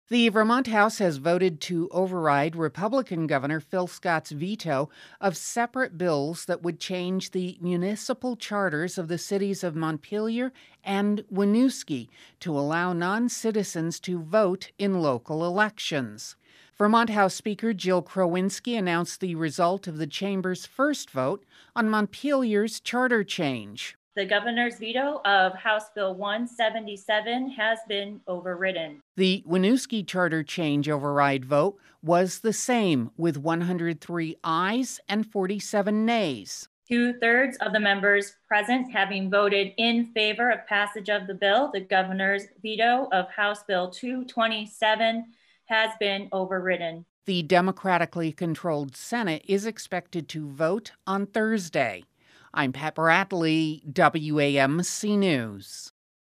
The Vermont House has voted to override Republican Governor Phil Scott's veto of separate bills that would change the municipal charters of the cities of Montpelier and Winooski to allow non-citizens to vote in local elections. Vermont House Speaker Jill Krowinski announced the result of the chamber's first vote on Montpelier's charter change. The governor's veto of House Bill 177 has been overridden. The Winooski charter change override vote was the same, with 103 ayes and 47 nays. 2/3 of the members present having voted in favor of passage of the bill, the governor's veto of House Bill 227 has been overridden. The democratically controlled Senate is expected to vote on Thursday. I'm Pat Bradley, WAMC News.